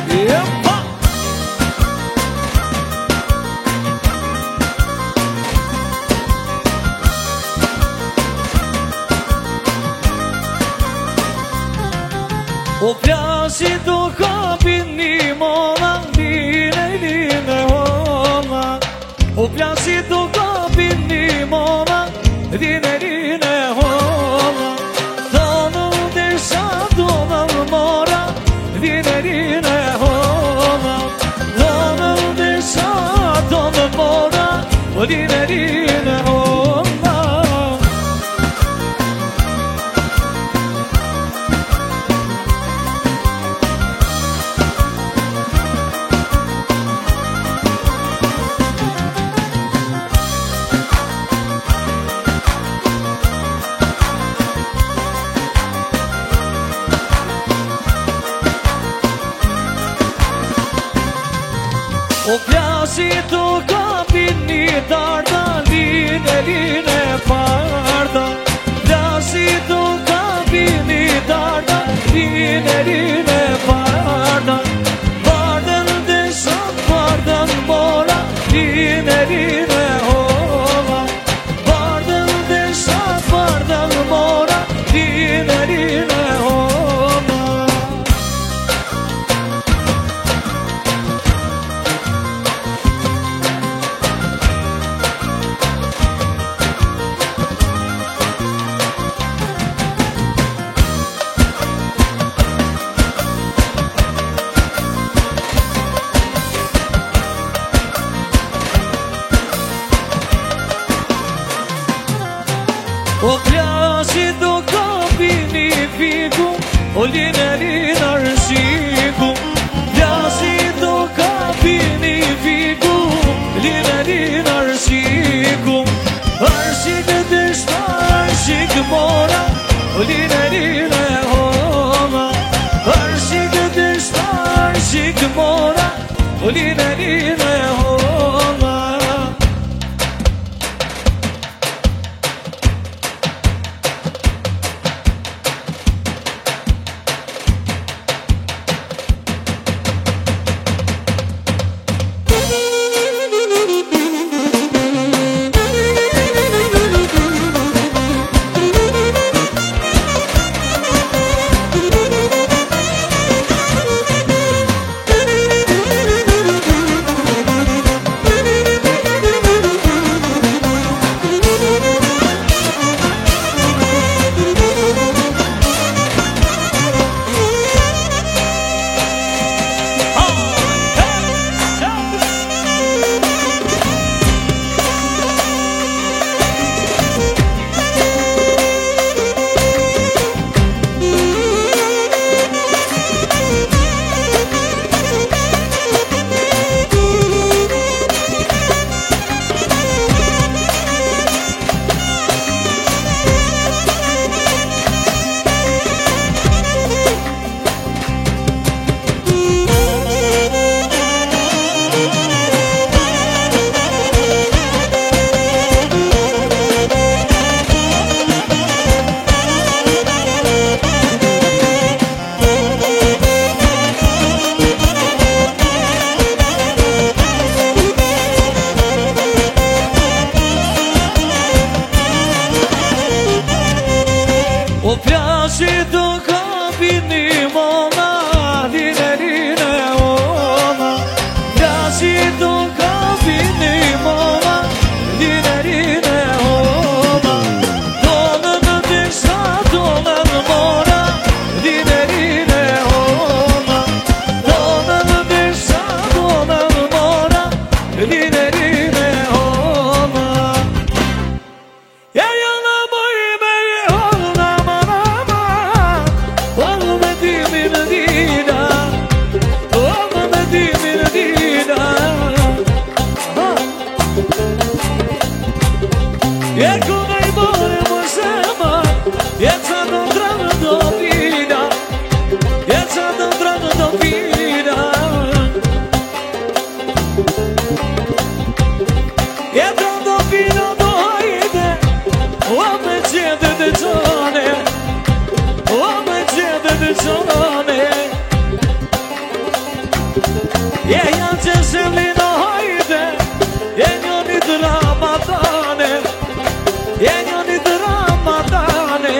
Epa! O pjasit do kapin një mona, line hona. O pjasit do kapin një mona, line hona. Thonë desa tonë mora, line hona. Thonë desa tonë mora, line hona. O pjasit do kapin një darda, line parda. Pjasit do kapin një darda, line parda. Bardën dhe sot bardën mora, line hova. Bardën dhe sot bardën mora, line hova. O pjasit do kapin një fiku, o line arsiku. Pjasit do kapin një fiku, line arsiku. Arsikët e shta arsik mora, o line homa. Arsikët e shta arsik mora, o line homa. O pjasit do kapin një mona, line hona. Pjasit do kapin një mona, line hona. Tonën dhe sa tonën mora, line hona. Tonën dhe sa tonën mora, line hona. Ja jana moj me hona, Zemlina hajde E njoni Ramadane E njoni Ramadane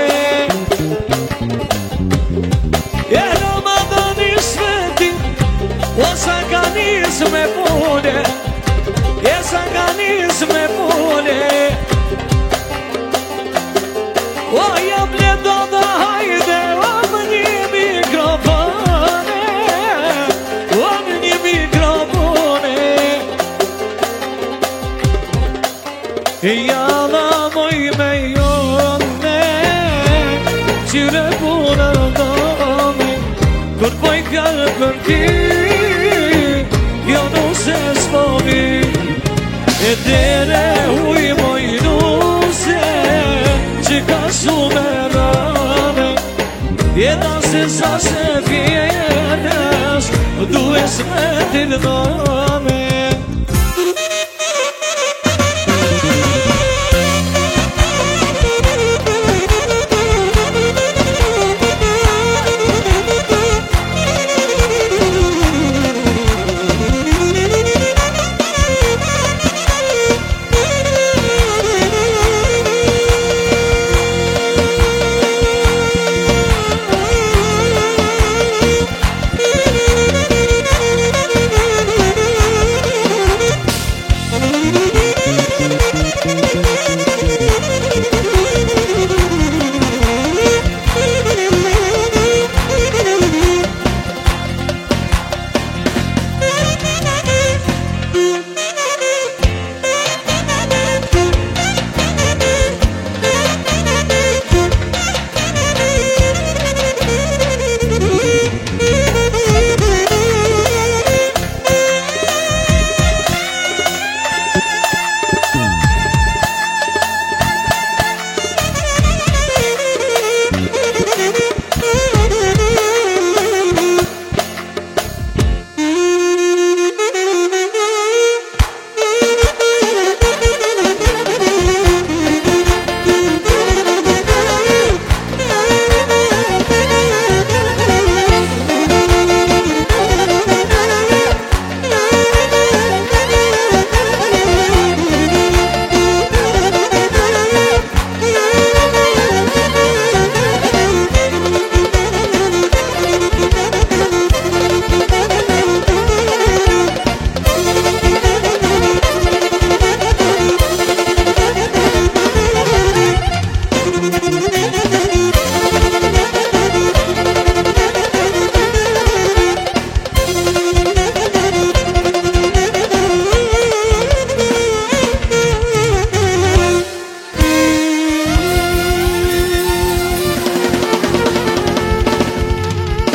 E Ramadani sveti O saganizme pune E saganizme pune O jable do da hajde O mni mikrofone O mni mikrofone Jala moj me jone Qire punër dome Kur poj kërë për ti Jo nuse s'povi E dere huj moj nuse Që ka shumë e rame Jeta se sa se vjetës Dues me t'il dame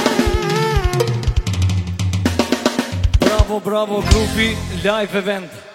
Bravo, grupi Live Event.